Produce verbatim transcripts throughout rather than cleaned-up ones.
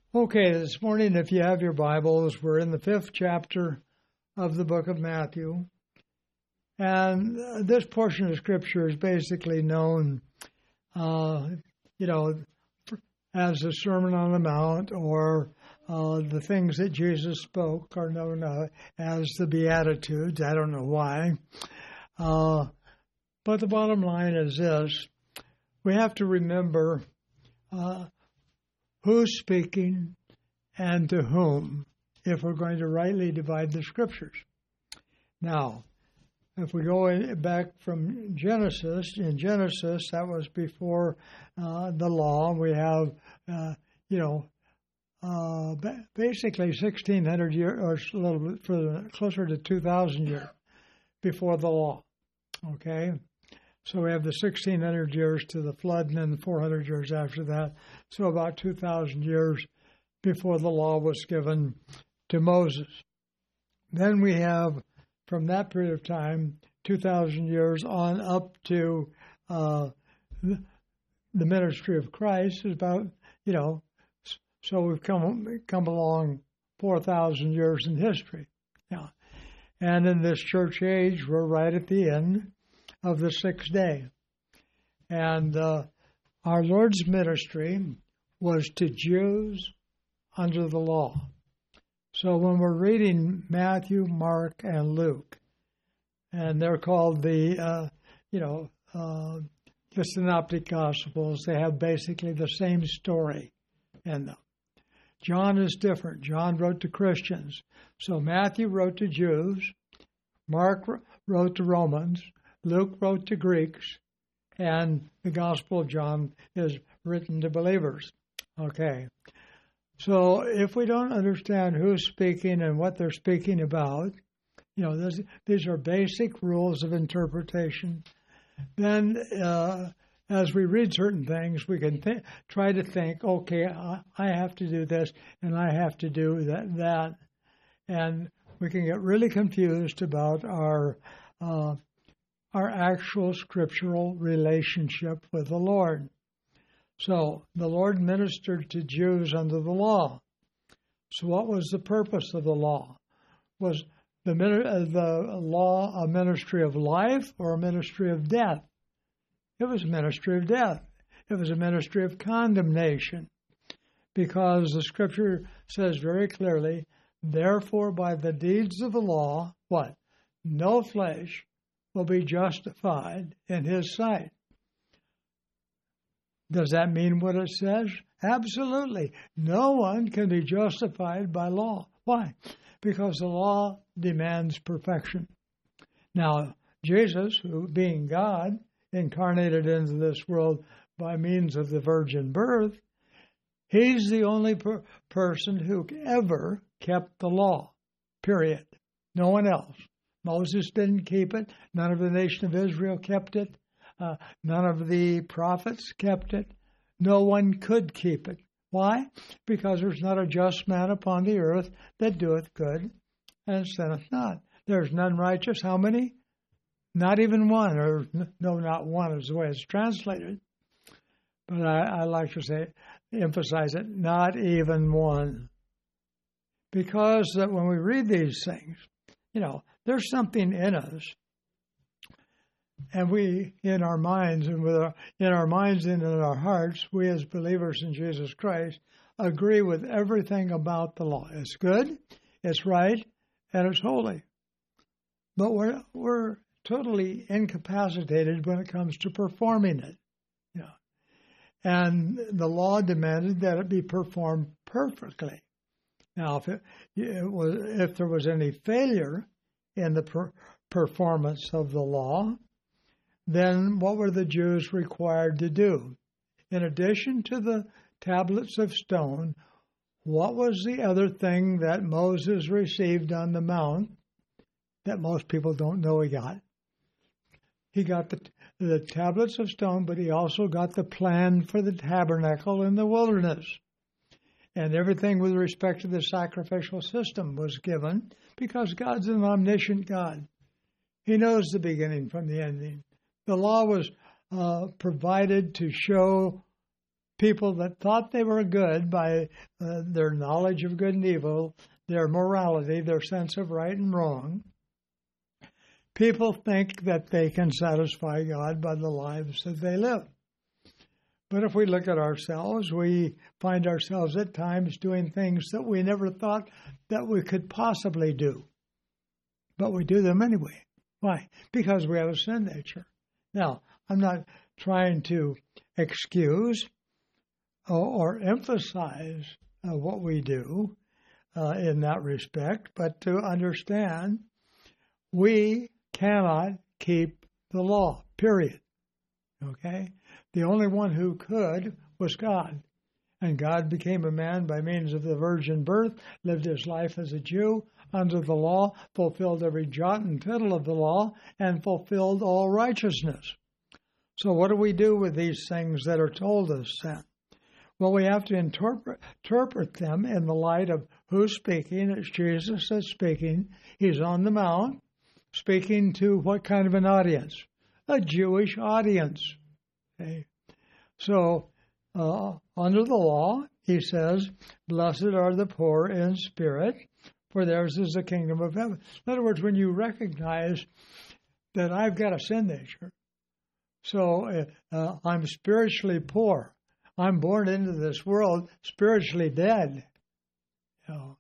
Okay, this morning, if you have your Bibles, we're in the fifth chapter of the book of Matthew. And uh, this portion of Scripture is basically known, uh, you know, as the Sermon on the Mount, or uh, the things that Jesus spoke are known uh, as the Beatitudes. I don't know why. Uh, but the bottom line is this. We have to remember uh, who's speaking and to whom, if we're going to rightly divide the Scriptures. Now, if we go in, back from Genesis, in Genesis, that was before uh, the law. We have, uh, you know, uh, basically sixteen hundred years, or a little bit further, closer to two thousand years before the law. Okay? So we have the sixteen hundred years to the flood, and then the four hundred years after that. So about two thousand years before the law was given to Moses. Then we have, from that period of time, two thousand years on up to uh, the ministry of Christ is about, you know, so we've come come along four thousand years in history. Yeah. And in this church age, we're right at the end of the sixth day. And uh, our Lord's ministry was to Jews under the law. So when we're reading Matthew, Mark, and Luke, and they're called the, uh, you know, uh, the Synoptic Gospels, they have basically the same story in them. John is different. John wrote to Christians. So Matthew wrote to Jews, Mark wrote to Romans, Luke wrote to Greeks, and the Gospel of John is written to believers. Okay. So if we don't understand who's speaking and what they're speaking about, you know, this, these are basic rules of interpretation, then uh, as we read certain things, we can th- try to think, okay, I, I have to do this and I have to do that, that. And we can get really confused about our uh, our actual scriptural relationship with the Lord. So the Lord ministered to Jews under the law. So what was the purpose of the law? Was the, the law a ministry of life or a ministry of death? It was a ministry of death. It was a ministry of condemnation, because the Scripture says very clearly, therefore by the deeds of the law, what? No flesh will be justified in his sight. Does that mean what it says? Absolutely. No one can be justified by law. Why? Because the law demands perfection. Now, Jesus, who being God, incarnated into this world by means of the virgin birth, he's the only per- person who ever kept the law, period. No one else. Moses didn't keep it. None of the nation of Israel kept it. Uh, none of the prophets kept it. No one could keep it. Why? Because there's not a just man upon the earth that doeth good and sinneth not. There's none righteous. How many? Not even one, or no, not one is the way it's translated. But I, I like to say, emphasize it, not even one. Because that when we read these things, you know, there's something in us. And we, in our minds and with our, in our minds and in our hearts, we as believers in Jesus Christ agree with everything about the law. It's good, it's right, and it's holy. But we're we're totally incapacitated when it comes to performing it. You know. And the law demanded that it be performed perfectly. Now, if it, it was, if there was any failure in the per, performance of the law, then what were the Jews required to do? In addition to the tablets of stone, what was the other thing that Moses received on the mount that most people don't know he got? He got the, the tablets of stone, but he also got the plan for the tabernacle in the wilderness. And everything with respect to the sacrificial system was given, because God's an omniscient God. He knows the beginning from the ending. The law was uh, provided to show people that thought they were good by uh, their knowledge of good and evil, their morality, their sense of right and wrong. People think that they can satisfy God by the lives that they live. But if we look at ourselves, we find ourselves at times doing things that we never thought that we could possibly do. But we do them anyway. Why? Because we have a sin nature. Now, I'm not trying to excuse or, or emphasize uh, what we do uh, in that respect, but to understand we cannot keep the law, period. Okay? The only one who could was God. And God became a man by means of the virgin birth, lived his life as a Jew under the law, fulfilled every jot and tittle of the law, and fulfilled all righteousness. So what do we do with these things that are told us then? Well, we have to interpret, interpret them in the light of who's speaking. It's Jesus that's speaking. He's on the mount, speaking to what kind of an audience? A Jewish audience. Okay. So, uh, under the law, he says, blessed are the poor in spirit, for theirs is the kingdom of heaven. In other words, when you recognize that I've got a sin nature, so uh, I'm spiritually poor. I'm born into this world spiritually dead. You know.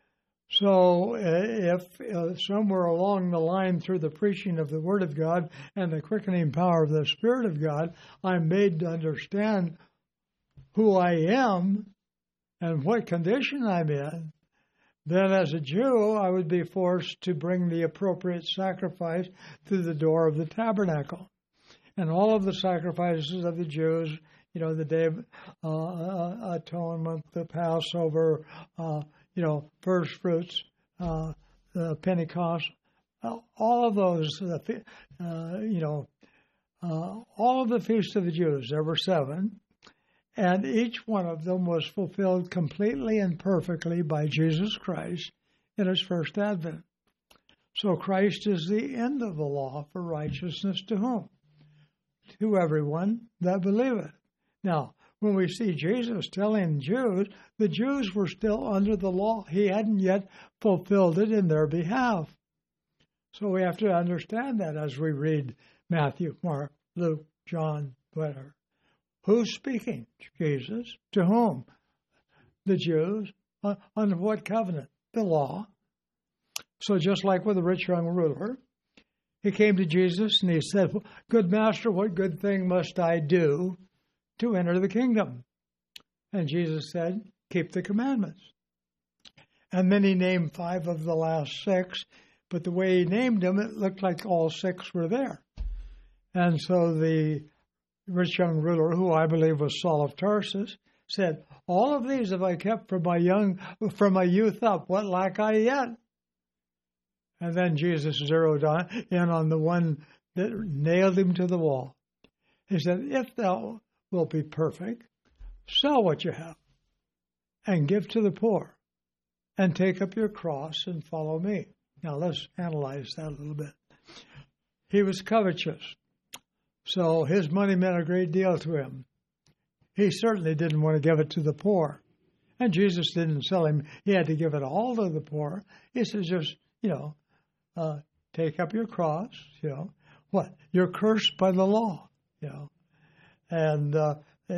So uh, if uh, somewhere along the line through the preaching of the Word of God and the quickening power of the Spirit of God, I'm made to understand who I am and what condition I'm in, then as a Jew, I would be forced to bring the appropriate sacrifice through the door of the tabernacle. And all of the sacrifices of the Jews, you know, the Day of uh, Atonement, the Passover, uh, you know, first fruits, uh, the Pentecost, uh, all of those, uh, uh, you know, uh, all of the feasts of the Jews, there were seven, and each one of them was fulfilled completely and perfectly by Jesus Christ in his first advent. So Christ is the end of the law for righteousness to whom? To everyone that believeth. Now, when we see Jesus telling Jews, the Jews were still under the law. He hadn't yet fulfilled it in their behalf. So we have to understand that as we read Matthew, Mark, Luke, John, whatever. Who's speaking? Jesus. To whom? The Jews. Under what covenant? The law. So just like with the rich young ruler, he came to Jesus and he said, good master, what good thing must I do to enter the kingdom? And Jesus said, keep the commandments. And then he named five of the last six, but the way he named them, it looked like all six were there. And so the rich young ruler, who I believe was Saul of Tarsus, said, all of these have I kept from my young, from my youth up. What lack I yet? And then Jesus zeroed on, in on the one that nailed him to the wall. He said, if thou wilt be perfect, sell what you have and give to the poor and take up your cross and follow me. Now let's analyze that a little bit. He was covetous, so his money meant a great deal to him. He certainly didn't want to give it to the poor. And Jesus didn't tell him he had to give it all to the poor. He says, just, you know, uh, take up your cross, you know. What? You're cursed by the law, you know. And uh,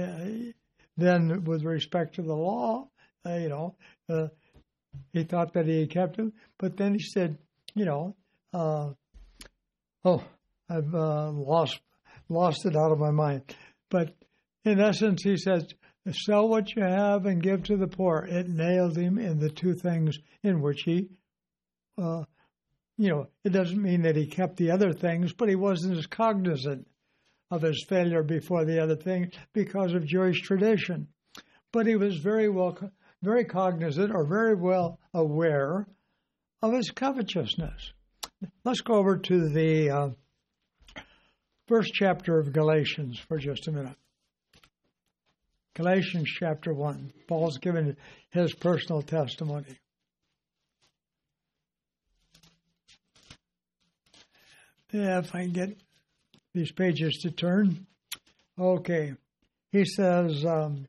then with respect to the law, uh, you know, uh, he thought that he had kept it. But then he said, you know, uh, oh, I've uh, lost lost it out of my mind. But in essence, he says, sell what you have and give to the poor. It nailed him in the two things in which he, uh, you know, it doesn't mean that he kept the other things, but he wasn't as cognizant of his failure before the other things because of Jewish tradition. But he was very well, very cognizant or very well aware of his covetousness. Let's go over to the uh, first chapter of Galatians for just a minute. Galatians chapter one. Paul's given his personal testimony. Yeah, if I can get these pages to turn. Okay. he says um,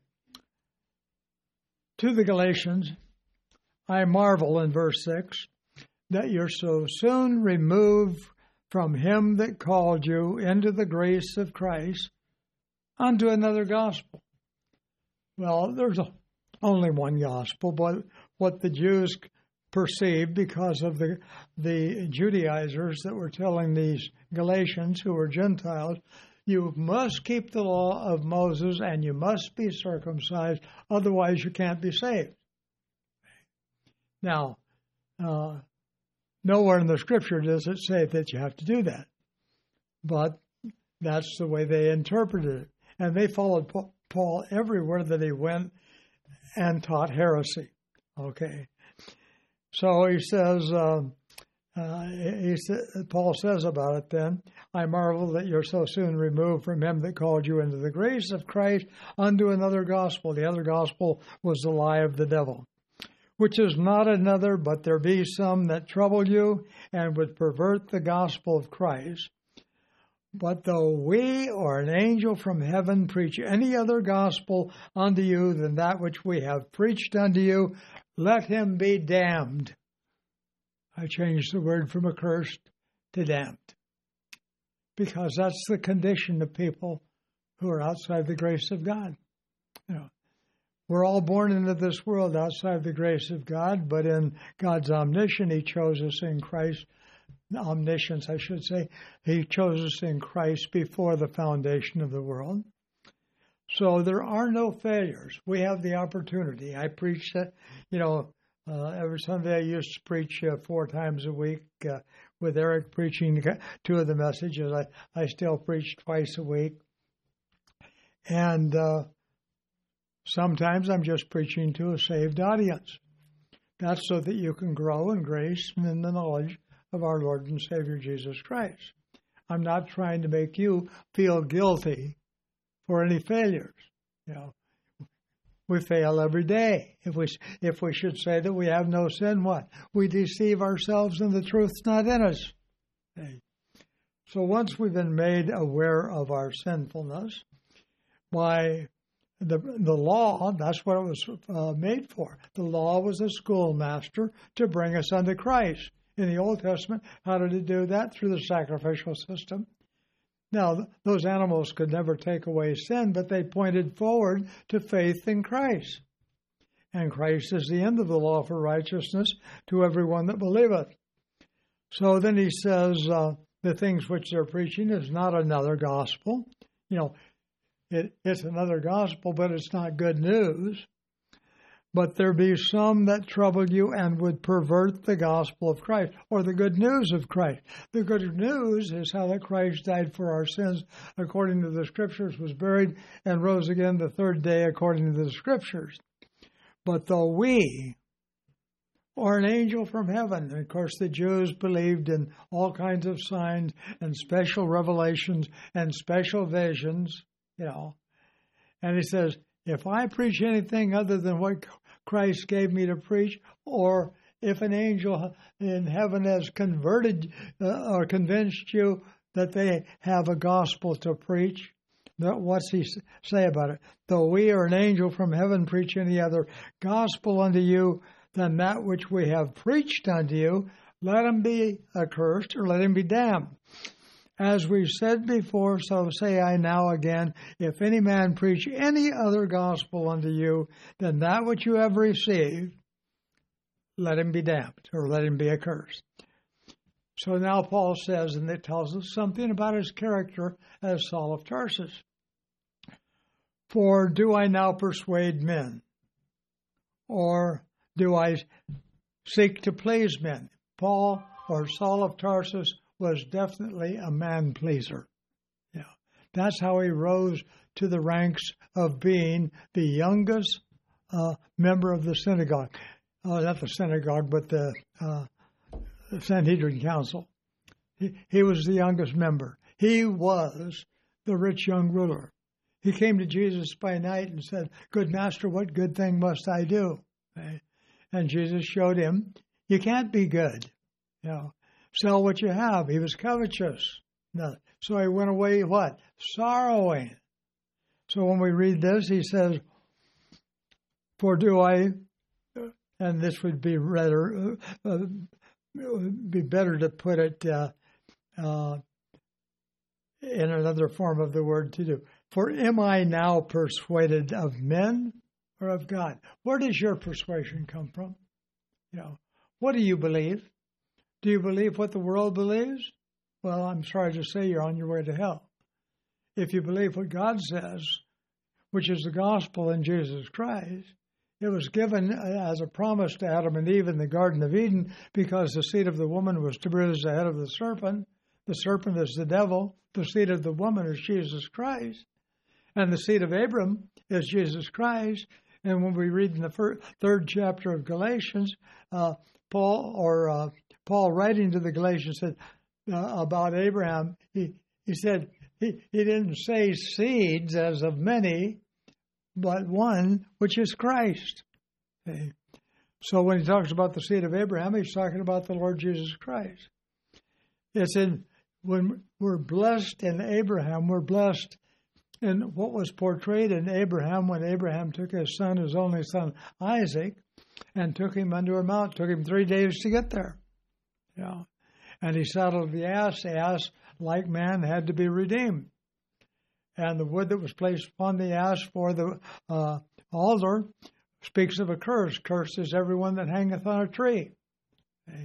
to the Galatians, I marvel in verse six that you're so soon removed from him that called you into the grace of Christ unto another gospel. Well, there's a, only one gospel, but what the Jews perceived because of the the Judaizers that were telling these Galatians, who were Gentiles, you must keep the law of Moses and you must be circumcised, otherwise you can't be saved. Now, uh, nowhere in the Scripture does it say that you have to do that, but that's the way they interpreted it. And they followed Paul everywhere that he went and taught heresy. Okay. So he says, uh, uh, he sa- Paul says about it then, I marvel that you're so soon removed from him that called you into the grace of Christ unto another gospel. The other gospel was the lie of the devil, which is not another, but there be some that trouble you and would pervert the gospel of Christ. But though we or an angel from heaven preach any other gospel unto you than that which we have preached unto you, let him be damned. I changed the word from accursed to damned, because that's the condition of people who are outside the grace of God. You know, we're all born into this world outside the grace of God, but in God's omniscience, He chose us in Christ. Omniscience, I should say. He chose us in Christ before the foundation of the world. So there are no failures. We have the opportunity. I preach that, you know, uh, every Sunday I used to preach uh, four times a week uh, with Eric preaching two of the messages. I, I still preach twice a week. And uh, sometimes I'm just preaching to a saved audience. That's so that you can grow in grace and in the knowledge of our Lord and Savior Jesus Christ. I'm not trying to make you feel guilty for any failures. You know, we fail every day. If we if we should say that we have no sin, what? We deceive ourselves and the truth's not in us. Okay. So once we've been made aware of our sinfulness by the the law, that's what it was uh, made for. The law was a schoolmaster to bring us unto Christ. In the Old Testament, how did it do that? Through the sacrificial system. Now, those animals could never take away sin, but they pointed forward to faith in Christ. And Christ is the end of the law for righteousness to everyone that believeth. So then he says, uh, the things which they're preaching is not another gospel. You know, it, it's another gospel, but it's not good news. But there be some that trouble you and would pervert the gospel of Christ, or the good news of Christ. The good news is how that Christ died for our sins according to the Scriptures, was buried, and rose again the third day according to the Scriptures. But though we, or an angel from heaven, and of course the Jews believed in all kinds of signs and special revelations and special visions, you know, and he says, if I preach anything other than what Christ gave me to preach, or if an angel in heaven has converted uh, or convinced you that they have a gospel to preach, what's he say about it? Though we or an angel from heaven preach any other gospel unto you than that which we have preached unto you, let him be accursed, or let him be damned. As we've said before, so say I now again, if any man preach any other gospel unto you than that which you have received, let him be damned, or let him be accursed. So now Paul says, and it tells us something about his character as Saul of Tarsus. For do I now persuade men, or do I seek to please men? Paul, or Saul of Tarsus, was definitely a man-pleaser. Yeah, that's how he rose to the ranks of being the youngest uh, member of the synagogue. Uh, not the synagogue, but the uh, Sanhedrin Council. He, he was the youngest member. He was the rich young ruler. He came to Jesus by night and said, "Good master, what good thing must I do?" Okay? And Jesus showed him, you can't be good. You know, sell what you have. He was covetous. No. So he went away, what? Sorrowing. So when we read this, he says, for do I, and this would be rather, uh, uh, would be better to put it uh, uh, in another form of the word to do. For am I now persuaded of men or of God? Where does your persuasion come from? You know, what do you believe? Do you believe what the world believes? Well, I'm sorry to say you're on your way to hell. If you believe what God says, which is the gospel in Jesus Christ, it was given as a promise to Adam and Eve in the Garden of Eden because the seed of the woman was to bruise the head of the serpent. The serpent is the devil. The seed of the woman is Jesus Christ. And the seed of Abram is Jesus Christ. And when we read in the first, third chapter of Galatians, uh, Paul or uh, Paul writing to the Galatians said uh, about Abraham, he, he said he, he didn't say seeds as of many, but one, which is Christ. Okay. So when he talks about the seed of Abraham, he's talking about the Lord Jesus Christ. It's in, when we're blessed in Abraham, we're blessed in what was portrayed in Abraham when Abraham took his son, his only son, Isaac, and took him unto a mount. Took him three days to get there. You know, and he saddled the ass. The ass, like man, had to be redeemed. And the wood that was placed upon the ass for the uh, altar speaks of a curse. Cursed is everyone that hangeth on a tree. Okay.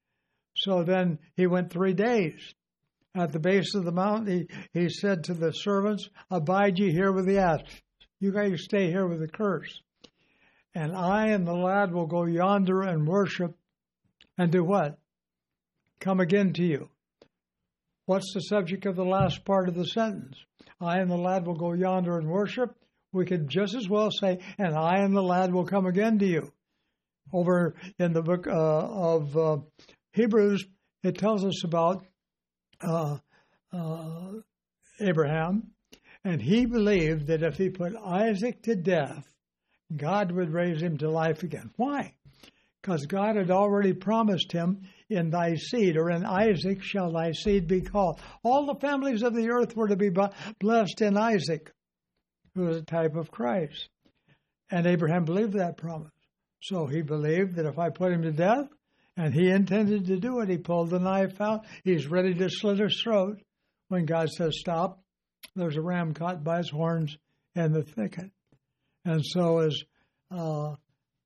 So then he went three days. At the base of the mountain, he, he said to the servants, abide ye here with the ass. You guys stay here with the curse. And I and the lad will go yonder and worship and do what? Come again to you. What's the subject of the last part of the sentence? I and the lad will go yonder and worship. We could just as well say, and I and the lad will come again to you. Over in the book uh, of uh, Hebrews, it tells us about uh, uh, Abraham, and he believed that if he put Isaac to death, God would raise him to life again. Why? Because God had already promised him, in thy seed, or in Isaac shall thy seed be called. All the families of the earth were to be blessed in Isaac, who was a type of Christ. And Abraham believed that promise. So he believed that if I put him to death, and he intended to do it, he pulled the knife out. He's ready to slit his throat. When God says stop, there's a ram caught by its horns in the thicket. And so as uh,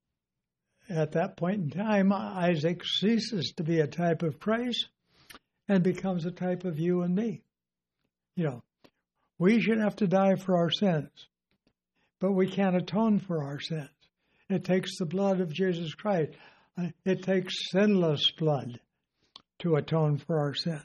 at that point in time, Isaac ceases to be a type of Christ and becomes a type of you and me. You know, we should have to die for our sins, but we can't atone for our sins. It takes the blood of Jesus Christ. It takes sinless blood to atone for our sin.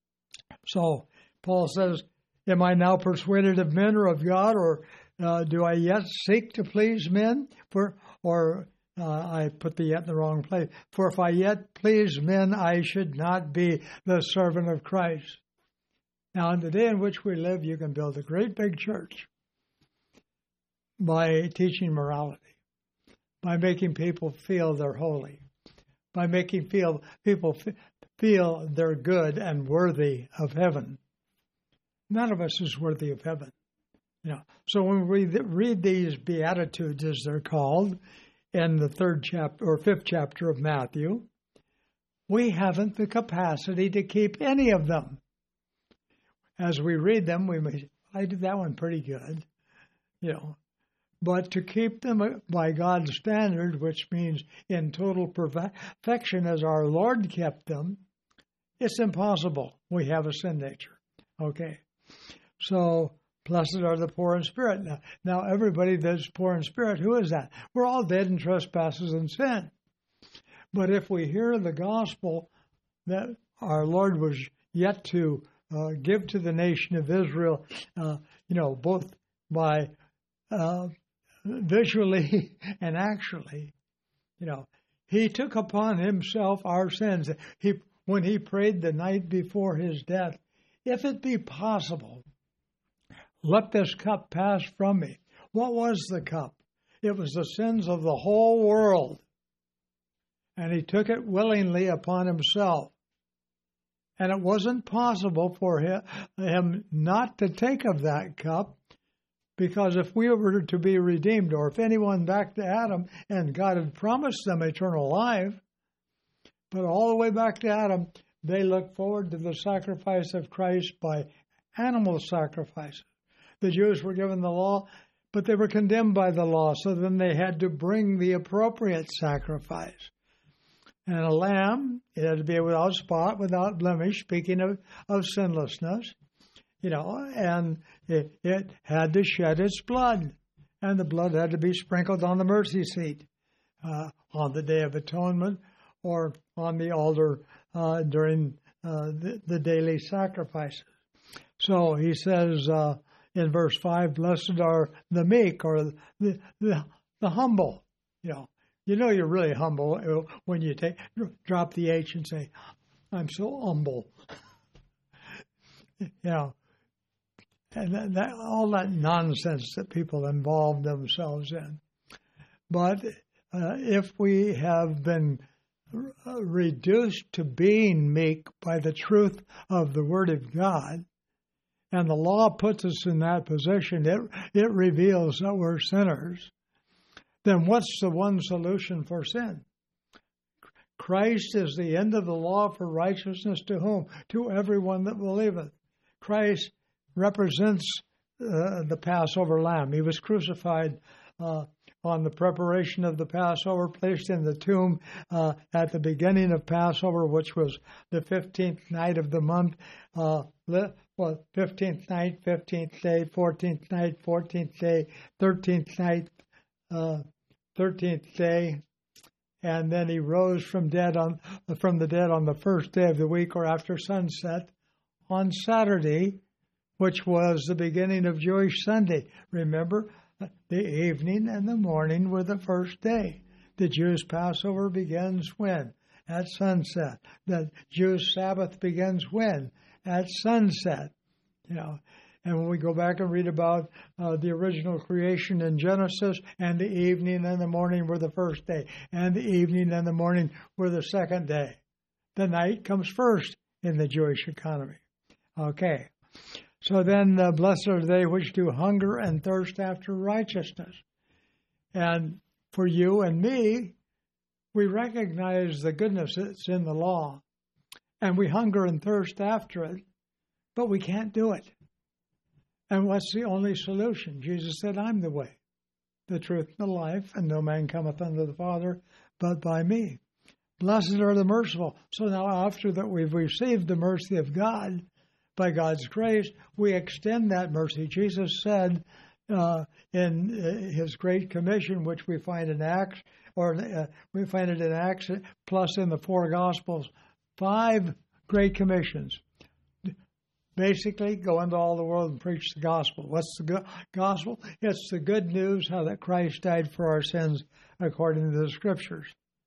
So Paul says, am I now persuaded of men or of God, or uh, do I yet seek to please men? For or Uh, I put the yet in the wrong place. For if I yet please men, I should not be the servant of Christ. Now, in the day in which we live, you can build a great big church by teaching morality, by making people feel they're holy, by making feel people f- feel they're good and worthy of heaven. None of us is worthy of heaven. You know, so when we read these Beatitudes, as they're called, in the third chapter or fifth chapter of Matthew, we haven't the capacity to keep any of them. As we read them, we may, I did that one pretty good, you know. But to keep them by God's standard, which means in total perfection as our Lord kept them, it's impossible. We have a sin nature. Okay. So, blessed are the poor in spirit. Now, now, everybody that's poor in spirit, who is that? We're all dead in trespasses and sin. But if we hear the gospel that our Lord was yet to uh, give to the nation of Israel, uh, you know, both by uh, visually and actually, you know, he took upon himself our sins. He, when he prayed the night before his death, if it be possible, let this cup pass from me. What was the cup? It was the sins of the whole world. And he took it willingly upon himself. And it wasn't possible for him, him not to take of that cup Because if we were to be redeemed, or if anyone back to Adam, and God had promised them eternal life, but all the way back to Adam, they looked forward to the sacrifice of Christ by animal sacrifices. The Jews were given the law, but they were condemned by the law, so then they had to bring the appropriate sacrifice. And a lamb, it had to be without spot, without blemish, speaking of, of sinlessness, you know, and it, it had to shed its blood. And the blood had to be sprinkled on the mercy seat uh, on the Day of Atonement or on the altar uh, during uh, the, the daily sacrifices. So he says uh, in verse five, blessed are the meek, or the, the, the humble. You know, you know you're really humble when you take drop the H and say, I'm so humble. You know, and that, that, all that nonsense that people involve themselves in. But uh, if we have been r- reduced to being meek by the truth of the Word of God, and the law puts us in that position, it, it reveals that we're sinners, then what's the one solution for sin? Christ is the end of the law for righteousness to whom? To everyone that believeth. Christ represents uh, the Passover lamb. He was crucified uh, on the preparation of the Passover, placed in the tomb uh, at the beginning of Passover, which was the fifteenth night of the month. Uh, well, fifteenth night, fifteenth day, fourteenth night, fourteenth day, thirteenth night, uh, thirteenth day. And then he rose from dead on from the dead on the first day of the week, or after sunset, on Saturday, which was the beginning of Jewish Sunday. Remember, the evening and the morning were the first day. The Jews' Passover begins when? At sunset. The Jews' Sabbath begins when? At sunset. You know, and when we go back and read about uh, the original creation in Genesis, and the evening and the morning were the first day, and the evening and the morning were the second day. The night comes first in the Jewish economy. Okay. So then, uh, blessed are they which do hunger and thirst after righteousness. And for you and me, we recognize the goodness that's in the law, and we hunger and thirst after it, but we can't do it. And what's the only solution? Jesus said, I'm the way, the truth, and the life, and no man cometh unto the Father but by me. Blessed are the merciful. So now after that we've received the mercy of God, by God's grace, we extend that mercy. Jesus said uh, in his Great Commission, which we find in Acts, or uh, we find it in Acts, plus in the four Gospels, five Great Commissions. Basically, go into all the world and preach the gospel. What's the go- gospel? It's the good news how that Christ died for our sins according to the Scriptures.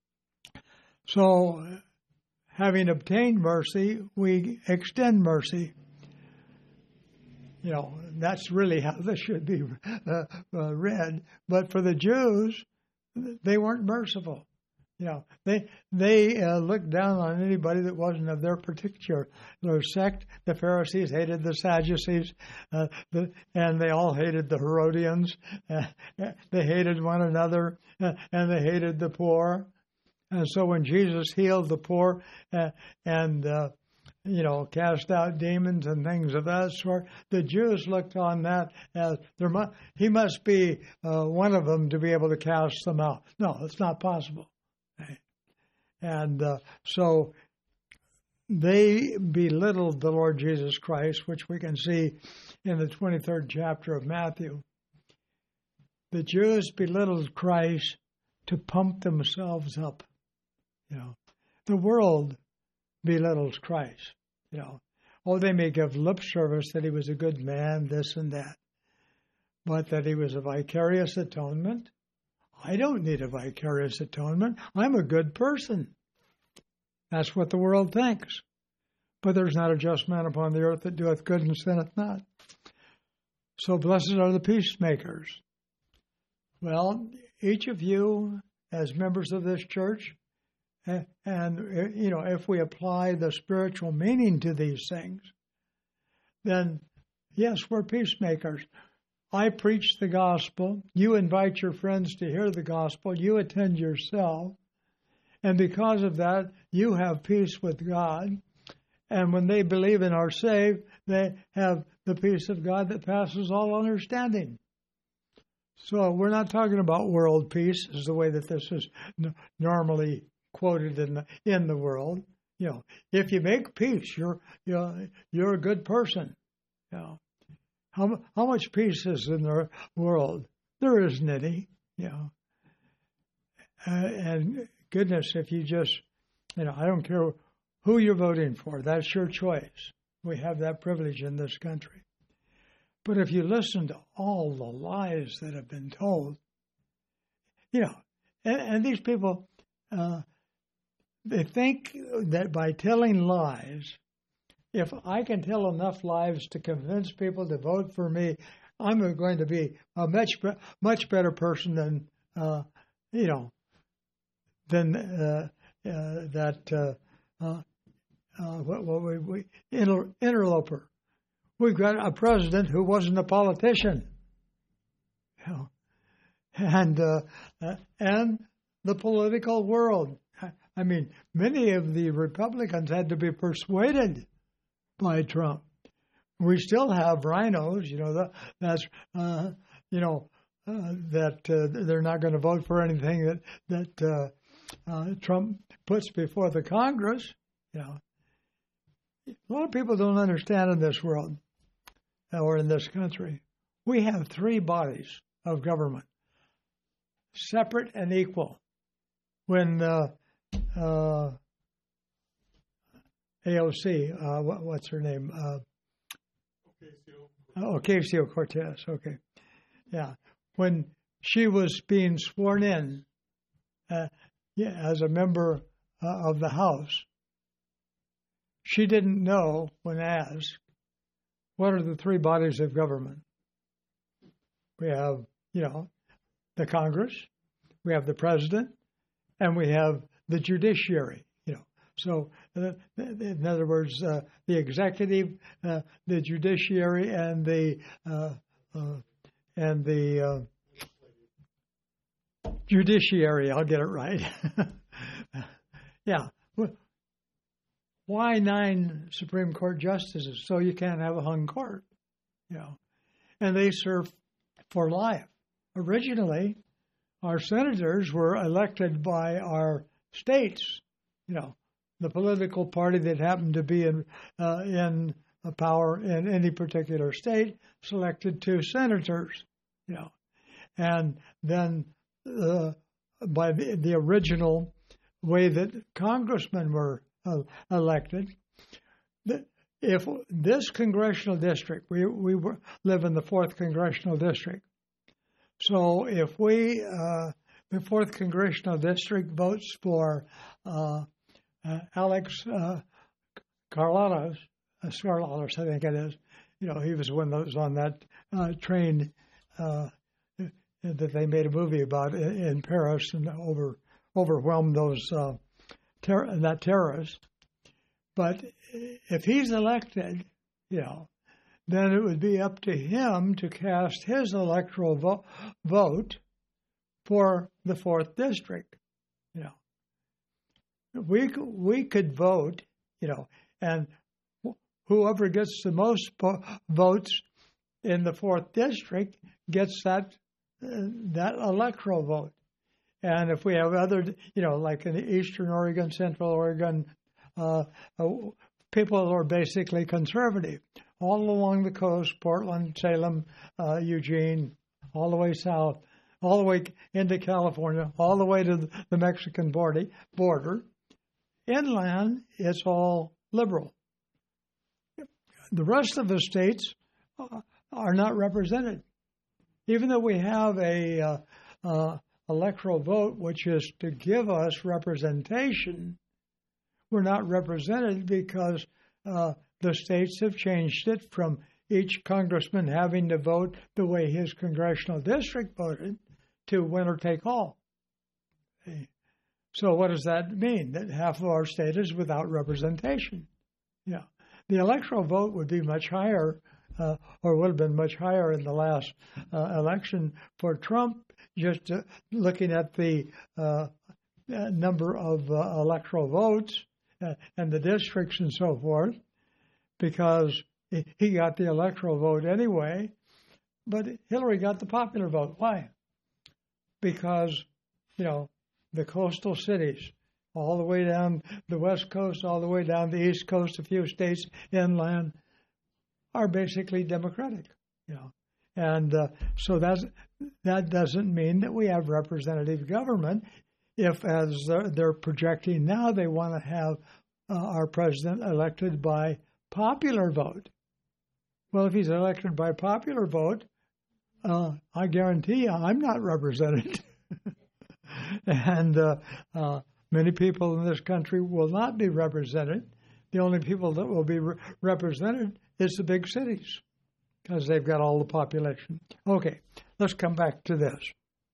So, having obtained mercy, we extend mercy. You know, that's really how this should be uh, uh, read. But for the Jews, they weren't merciful. You know, they they uh, looked down on anybody that wasn't of their particular sect. The Pharisees hated the Sadducees, uh, the, and they all hated the Herodians. Uh, they hated one another, uh, and they hated the poor. And so when Jesus healed the poor uh, and, uh, you know, cast out demons and things of that sort, the Jews looked on that as there must, he must be uh, one of them to be able to cast them out. No, it's not possible. And uh, so they belittled the Lord Jesus Christ, which we can see in the twenty-third chapter of Matthew. The Jews belittled Christ to pump themselves up. You know, the world belittles Christ. You know, oh, they may give lip service that he was a good man, this and that, but that he was a vicarious atonement. I don't need a vicarious atonement. I'm a good person. That's what the world thinks. But there's not a just man upon the earth that doeth good and sinneth not. So blessed are the peacemakers. Well, each of you, as members of this church, and, you know, if we apply the spiritual meaning to these things, then, yes, we're peacemakers. I preach the gospel. You invite your friends to hear the gospel. You attend yourself. And because of that, you have peace with God. And when they believe and are saved, they have the peace of God that passes all understanding. So we're not talking about world peace, is the way that this is n- normally quoted in the, in the world. You know, if you make peace, you're you're you're a good person. You know, how how much peace is in the world? There isn't any. You know, uh, and goodness, if you just, you know, I don't care who you're voting for. That's your choice. We have that privilege in this country. But if you listen to all the lies that have been told, you know, and, and these people, uh, they think that by telling lies, if I can tell enough lies to convince people to vote for me, I'm going to be a much much better person than, uh, you know, than uh, uh, that uh, uh, uh, what, what we, we inter, interloper. We've got a president who wasn't a politician, you know, and uh, uh, and the political world. I mean, many of the Republicans had to be persuaded by Trump. We still have rhinos, you know, that, that's, uh, you know, uh, that uh, they're not going to vote for anything that, that uh, uh, Trump puts before the Congress, you know. A lot of people don't understand in this world or in this country. We have three bodies of government, separate and equal. When uh, uh, A O C, uh, what, what's her name? Uh, Ocasio-Cortez, okay. Yeah. When she was being sworn in uh, yeah, as a member uh, of the House, she didn't know when asked, what are the three bodies of government? We have, you know, the Congress, we have the president, and we have the judiciary. You know, so uh, in other words, uh, the executive, uh, the judiciary, and the uh, uh, and the uh, judiciary. I'll get it right. Yeah. Why nine Supreme Court justices? So you can't have a hung court, you know. And they serve for life. Originally, our senators were elected by our states, you know, the political party that happened to be in uh, in power in any particular state selected two senators, you know, and then uh, by the, the original way that congressmen were uh, elected, the, if this congressional district, we we were, live in the fourth congressional district, so if we uh, the fourth congressional district votes for uh, uh, Alex uh, Karlatos, uh, Skarlatos, I think it is. You know, he was the one that was on that uh, train uh, that they made a movie about in, in Paris and over overwhelmed those uh, ter- that terrorist. But if he's elected, you know, then it would be up to him to cast his electoral vo- vote for the fourth district. You know, we we could vote, you know, and whoever gets the most po- votes in the fourth district gets that uh, that electoral vote. And if we have other, you know, like in Eastern Oregon, Central Oregon, uh, uh, people are basically conservative. All along the coast, Portland, Salem, uh, Eugene, all the way south, all the way into California, all the way to the Mexican border. border. Inland, it's all liberal. The rest of the states uh, are not represented. Even though we have a uh, uh, electoral vote, which is to give us representation, we're not represented because uh, the states have changed it from each congressman having to vote the way his congressional district voted to winner take all. Okay. So what does that mean? That half of our state is without representation. Yeah, the electoral vote would be much higher uh, or would have been much higher in the last uh, election for Trump, just uh, looking at the uh, number of uh, electoral votes uh, and the districts and so forth, because he got the electoral vote anyway, but Hillary got the popular vote. Why? Because, you know, the coastal cities, all the way down the West Coast, all the way down the East Coast, a few states inland, are basically Democratic, you know. And uh, so that's, that doesn't mean that we have representative government if, as they're, they're projecting now, they want to have uh, our president elected by popular vote. Well, if he's elected by popular vote, uh, I guarantee you I'm not represented. and uh, uh, many people in this country will not be represented. The only people that will be re- represented is the big cities, because they've got all the population. Okay, let's come back to this.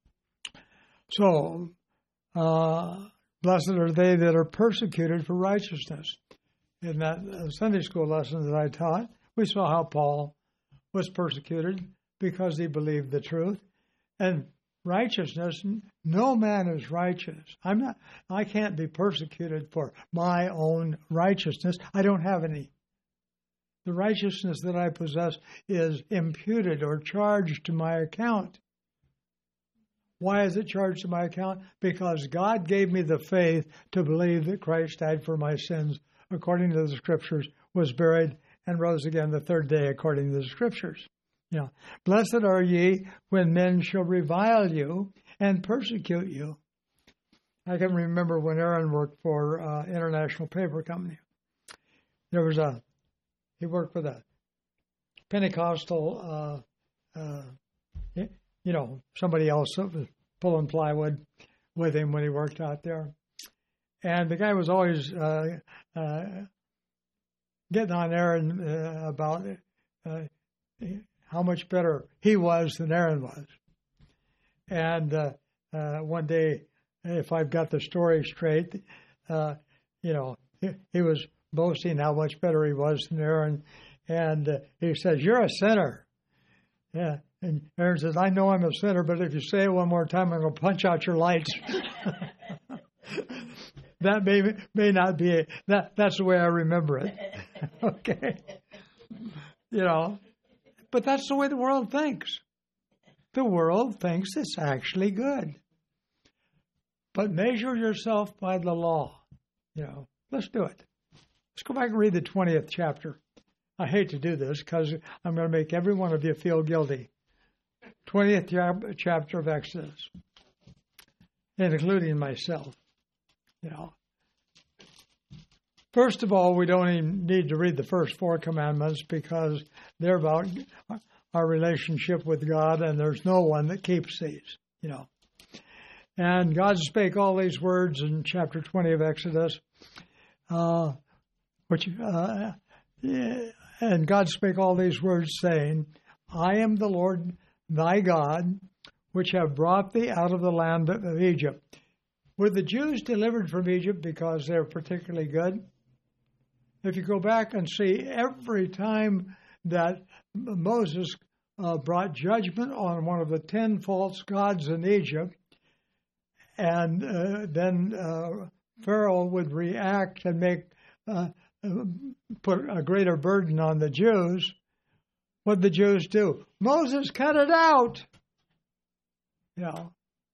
So, uh, blessed are they that are persecuted for righteousness. In that uh, Sunday school lesson that I taught, we saw how Paul was persecuted because he believed the truth. And righteousness, no man is righteous. I'm not, I can't be persecuted for my own righteousness. I don't have any. The righteousness that I possess is imputed or charged to my account. Why is it charged to my account? Because God gave me the faith to believe that Christ died for my sins according to the Scriptures, was buried, and rose again the third day according to the Scriptures. You know, blessed are ye when men shall revile you and persecute you. I can remember when Aaron worked for uh, International Paper Company. There was a, he worked with a Pentecostal, uh, uh, you know, somebody else that was pulling plywood with him when he worked out there. And the guy was always uh, uh, getting on Aaron uh, about uh, how much better he was than Aaron was. And uh, uh, one day, if I've got the story straight, uh, you know, he, he was boasting how much better he was than Aaron. And uh, he says, "You're a sinner." Yeah. And Aaron says, "I know I'm a sinner, but if you say it one more time, I'm going to punch out your lights." That may may not be a, that. That's the way I remember it. Okay, you know, but that's the way the world thinks. The world thinks it's actually good. But measure yourself by the law. You know, let's do it. Let's go back and read the twentieth chapter. I hate to do this because I'm going to make every one of you feel guilty. twentieth chapter of Exodus, including myself. You know, first of all, we don't even need to read the first four commandments because they're about our relationship with God, and there's no one that keeps these, you know. And God spake all these words in chapter twenty of Exodus, uh, which, uh, and God spake all these words, saying, I am the Lord thy God, which have brought thee out of the land of Egypt. Were the Jews delivered from Egypt because they're particularly good? If you go back and see every time that Moses uh, brought judgment on one of the ten false gods in Egypt, and uh, then uh, Pharaoh would react and make uh, put a greater burden on the Jews, what did the Jews do? Moses, cut it out. You know.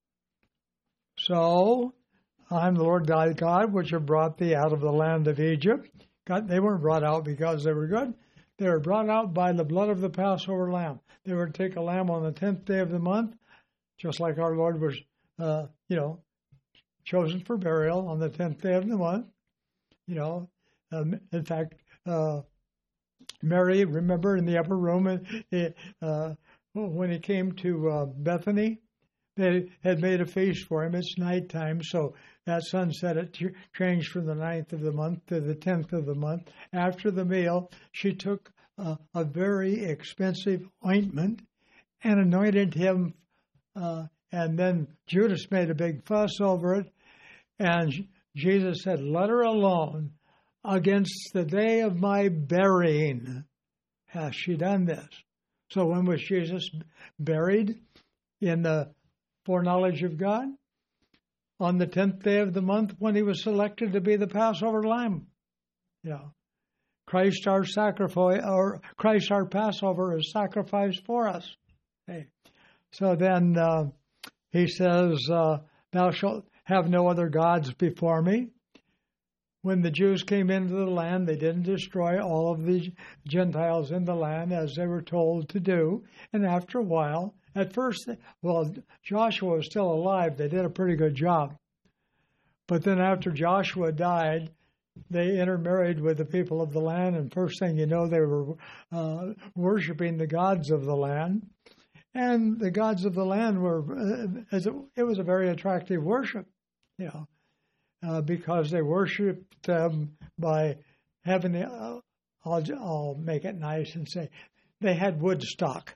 So, I'm the Lord thy God, which have brought thee out of the land of Egypt. God, they weren't brought out because they were good. They were brought out by the blood of the Passover lamb. They were to take a lamb on the tenth day of the month, just like our Lord was, uh, you know, chosen for burial on the tenth day of the month. You know, um, in fact, uh, Mary, remember in the upper room, uh, when he came to uh, Bethany, they had made a feast for him. It's nighttime, so that sunset it changed from the ninth of the month to the tenth of the month. After the meal, she took uh, a very expensive ointment and anointed him, uh, and then Judas made a big fuss over it, and Jesus said, let her alone. Against the day of my burying hath she done this. So when was Jesus buried in the foreknowledge of God? On the tenth day of the month, when he was selected to be the Passover lamb. Yeah. Christ our sacrifice, or Christ our Passover is sacrificed for us. Okay. So then uh, he says, uh, thou shalt have no other gods before me. When the Jews came into the land, they didn't destroy all of the Gentiles in the land as they were told to do. And after a while, at first, well, Joshua was still alive. They did a pretty good job. But then after Joshua died, they intermarried with the people of the land. And first thing you know, they were uh, worshiping the gods of the land. And the gods of the land were, uh, it was a very attractive worship, you know. Uh, because they worshipped them by having, the, uh, I'll, I'll make it nice and say, they had Woodstock.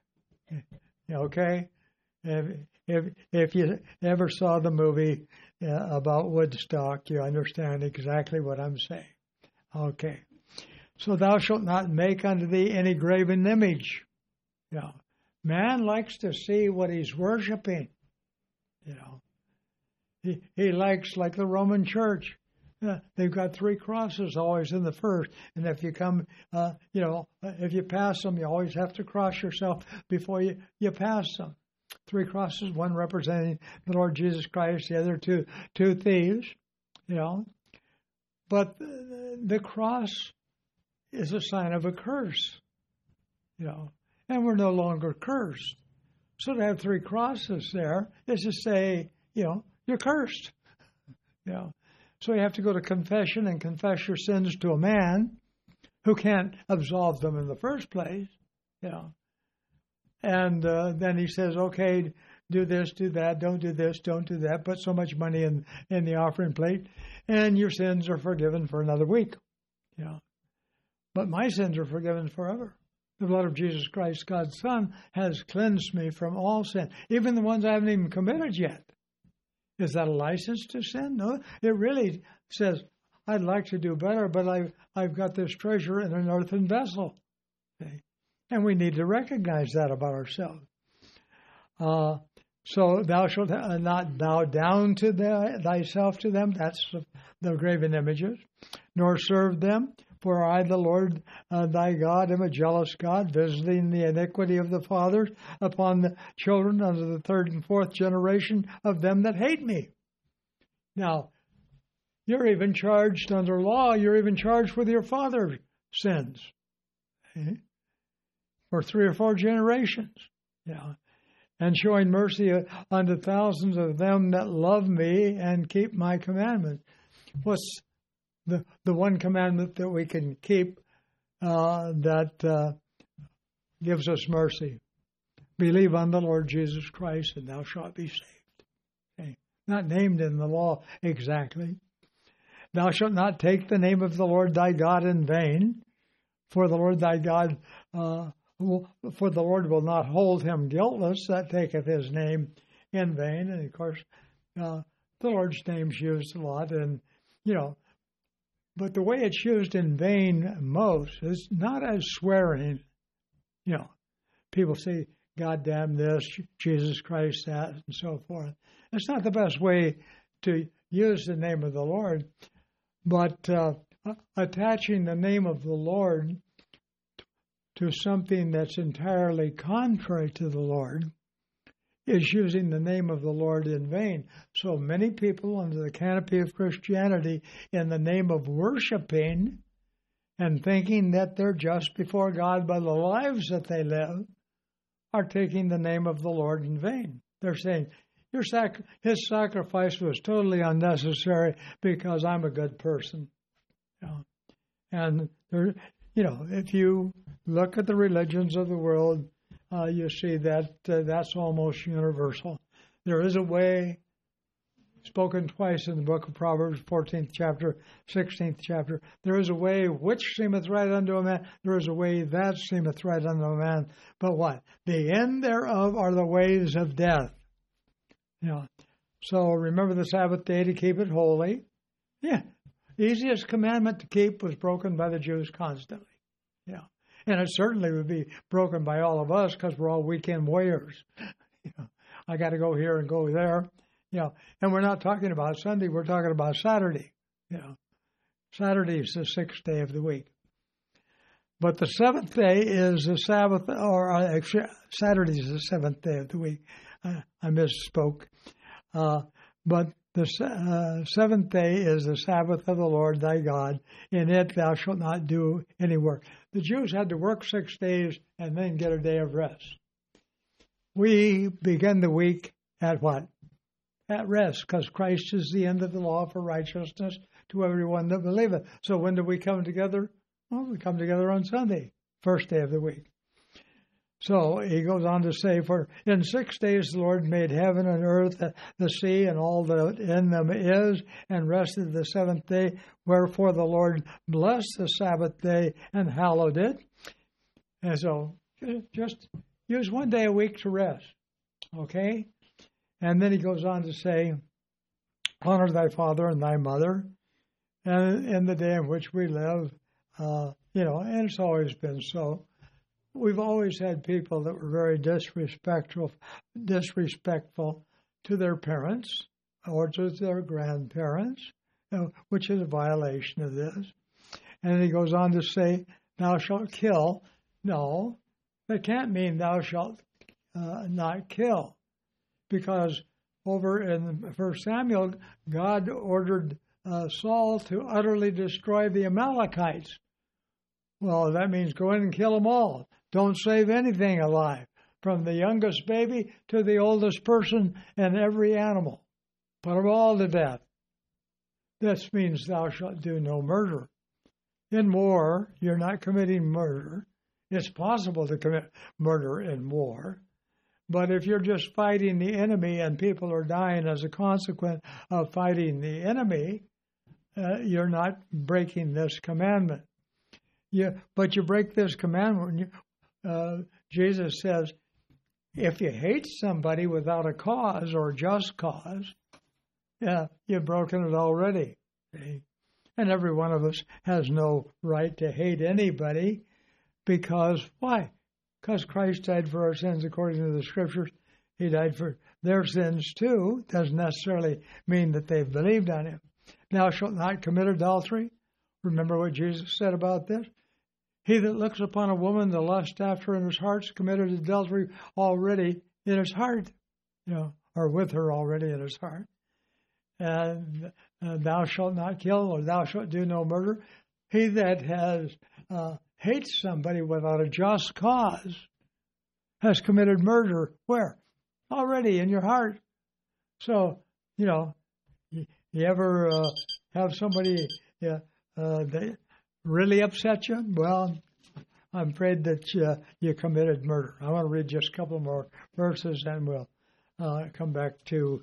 Okay? If, if, if you ever saw the movie uh, about Woodstock, you understand exactly what I'm saying. Okay. So thou shalt not make unto thee any graven image. You know, man likes to see what he's worshiping, you know. He, he likes, like the Roman Church, uh, they've got three crosses always in the first. And if you come, uh, you know, if you pass them, you always have to cross yourself before you, you pass them. Three crosses, one representing the Lord Jesus Christ, the other two, two thieves, you know. But the, the cross is a sign of a curse, you know, and we're no longer cursed. So to have three crosses there is to say, you know, you're cursed. You know. So you have to go to confession and confess your sins to a man who can't absolve them in the first place. You know. And uh, then he says, okay, do this, do that, don't do this, don't do that, put so much money in, in the offering plate, and your sins are forgiven for another week. You know. But my sins are forgiven forever. The blood of Jesus Christ, God's Son, has cleansed me from all sin, even the ones I haven't even committed yet. Is that a license to sin? No, it really says, I'd like to do better, but I've, I've got this treasure in an earthen vessel. Okay? And we need to recognize that about ourselves. Uh, so thou shalt not bow down to the, thyself to them, that's the, the graven images, nor serve them. For I, the Lord uh, thy God, am a jealous God, visiting the iniquity of the fathers upon the children unto the third and fourth generation of them that hate me. Now, you're even charged under law, you're even charged with your father's sins. Okay? For three or four generations. Yeah. And showing mercy unto thousands of them that love me and keep my commandments. What's The the one commandment that we can keep uh, that uh, gives us mercy? Believe on the Lord Jesus Christ, and thou shalt be saved. Okay. Not named in the law exactly. Thou shalt not take the name of the Lord thy God in vain, for the Lord thy God, uh, will, for the Lord will not hold him guiltless that taketh his name in vain. And of course, uh, the Lord's name's used a lot, and you know. But the way it's used in vain most is not as swearing. You know, people say, God damn this, Jesus Christ that, and so forth. It's not the best way to use the name of the Lord, but uh, attaching the name of the Lord to something that's entirely contrary to the Lord is using the name of the Lord in vain. So many people under the canopy of Christianity, in the name of worshiping and thinking that they're just before God by the lives that they live, are taking the name of the Lord in vain. They're saying, Your sac- his sacrifice was totally unnecessary because I'm a good person. You know? And, there, you know, if you look at the religions of the world, Uh, you see that uh, that's almost universal. There is a way, spoken twice in the book of Proverbs, fourteenth chapter, sixteenth chapter. There is a way which seemeth right unto a man. There is a way that seemeth right unto a man. But what? The end thereof are the ways of death. You know, so remember the Sabbath day to keep it holy. Yeah, the easiest commandment to keep was broken by the Jews constantly. Yeah. And it certainly would be broken by all of us because we're all weekend warriors. You know, I got to go here and go there. You know, and we're not talking about Sunday. We're talking about Saturday. You know, Saturday is the sixth day of the week. But the seventh day is the Sabbath, or uh, Saturday is the seventh day of the week. Uh, I misspoke. Uh, but the uh, seventh day is the Sabbath of the Lord thy God. In it thou shalt not do any work. The Jews had to work six days and then get a day of rest. We begin the week at what? At rest, because Christ is the end of the law for righteousness to everyone that believeth. So when do we come together? Well, we come together on Sunday, first day of the week. So he goes on to say, for in six days the Lord made heaven and earth, the sea, and all that in them is, and rested the seventh day. Wherefore the Lord blessed the Sabbath day and hallowed it. And so just use one day a week to rest, okay? And then he goes on to say, honor thy father and thy mother, and in the day in which we live, uh, you know, and it's always been so. We've always had people that were very disrespectful, disrespectful to their parents or to their grandparents, you know, which is a violation of this. And he goes on to say, thou shalt kill. No, that can't mean thou shalt uh, not kill. Because over in First Samuel, God ordered uh, Saul to utterly destroy the Amalekites. Well, that means go in and kill them all. Don't save anything alive, from the youngest baby to the oldest person and every animal. Put them all to death. This means thou shalt do no murder. In war, you're not committing murder. It's possible to commit murder in war. But if you're just fighting the enemy and people are dying as a consequence of fighting the enemy, uh, you're not breaking this commandment. You, but you break this commandment when you, uh, Jesus says, if you hate somebody without a cause or just cause, yeah, you've broken it already. See? And every one of us has no right to hate anybody because, why? Because Christ died for our sins according to the Scriptures. He died for their sins too. Doesn't necessarily mean that they've believed on him. Thou shalt not commit adultery. Remember what Jesus said about this? He that looks upon a woman to lust after in his heart committed adultery already in his heart, you know, or with her already in his heart. And uh, thou shalt not kill, or thou shalt do no murder. He that has uh, hates somebody without a just cause has committed murder. Where? Already in your heart. So, you know, you, you ever uh, have somebody uh, uh, they really upset you? Well, I'm afraid that uh, you committed murder. I want to read just a couple more verses and we'll uh, come back to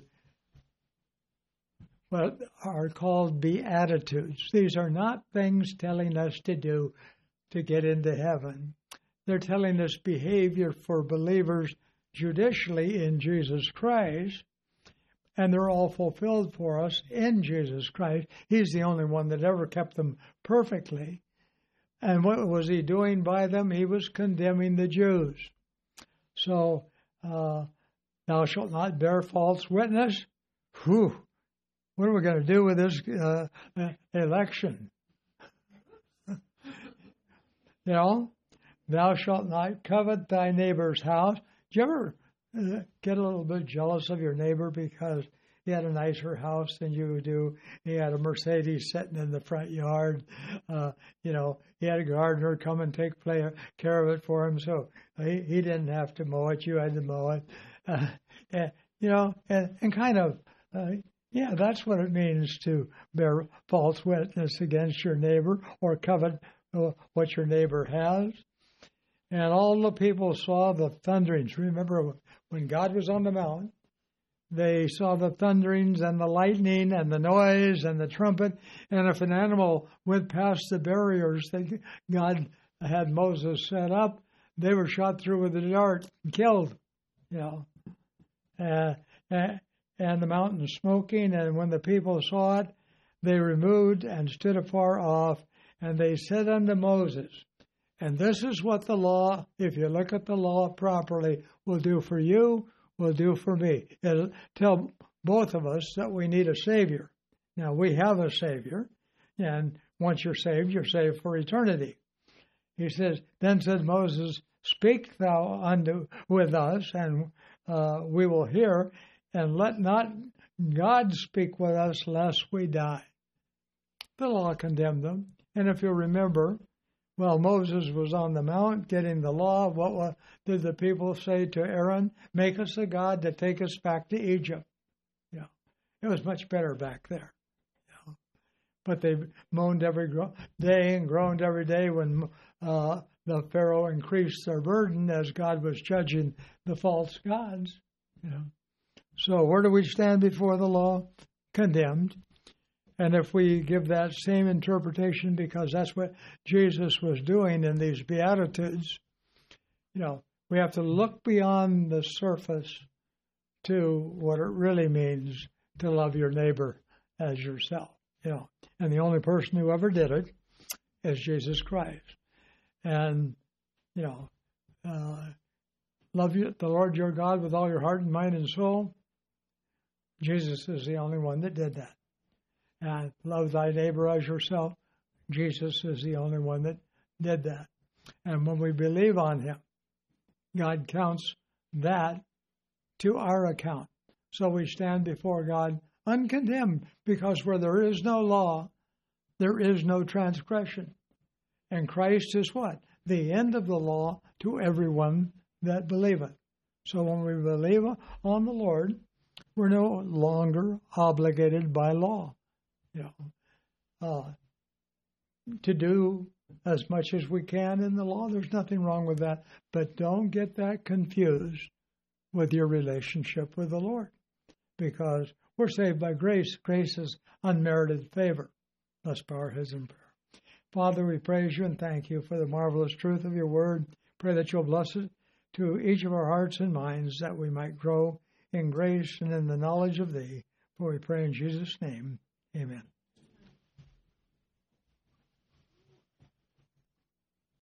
what are called Beatitudes. These are not things telling us to do to get into heaven. They're telling us behavior for believers judicially in Jesus Christ, and they're all fulfilled for us in Jesus Christ. He's the only one that ever kept them perfectly. And what was he doing by them? He was condemning the Jews. So, uh, thou shalt not bear false witness. Whew. What are we going to do with this uh, election? You know, thou shalt not covet thy neighbor's house. Do you ever uh, get a little bit jealous of your neighbor because he had a nicer house than you do? He had a Mercedes sitting in the front yard. Uh, you know, he had a gardener come and take play, care of it for him, so he, he didn't have to mow it. You had to mow it. Uh, and, you know, and, and kind of... Uh, Yeah, that's what it means to bear false witness against your neighbor or covet what your neighbor has. And all the people saw the thunderings. Remember, when God was on the mountain, they saw the thunderings and the lightning and the noise and the trumpet. And if an animal went past the barriers that God had Moses set up, they were shot through with a dart and killed. You know. Uh, uh, and the mountain smoking, and when the people saw it, they removed and stood afar off, and they said unto Moses, And this is what the law, if you look at the law properly, will do for you, will do for me. It'll tell both of us that we need a Savior. Now, we have a Savior, and once you're saved, you're saved for eternity. He says, then said Moses, speak thou unto with us, and uh, we will hear, and let not God speak with us, lest we die. The law condemned them. And if you remember, well, Moses was on the mount getting the law. What was, did the people say to Aaron? Make us a god to take us back to Egypt. Yeah, it was much better back there. Yeah. But they moaned every day and groaned every day when uh, the Pharaoh increased their burden as God was judging the false gods. Yeah. So where do we stand before the law? Condemned. And if we give that same interpretation, because that's what Jesus was doing in these Beatitudes, you know, we have to look beyond the surface to what it really means to love your neighbor as yourself. You know, and the only person who ever did it is Jesus Christ. And, you know, uh, love you, the Lord your God with all your heart and mind and soul. Jesus is the only one that did that. And love thy neighbor as yourself. Jesus is the only one that did that. And when we believe on him, God counts that to our account. So we stand before God uncondemned, because where there is no law, there is no transgression. And Christ is what? The end of the law to everyone that believeth. So when we believe on the Lord, we're no longer obligated by law. You know, uh, to do as much as we can in the law. There's nothing wrong with that. But don't get that confused with your relationship with the Lord, because we're saved by grace. Grace is unmerited favor. Let's bow our heads in prayer. Father, we praise you and thank you for the marvelous truth of your word. Pray that you'll bless it to each of our hearts and minds, that we might grow in grace and in the knowledge of thee. For we pray in Jesus' name. Amen.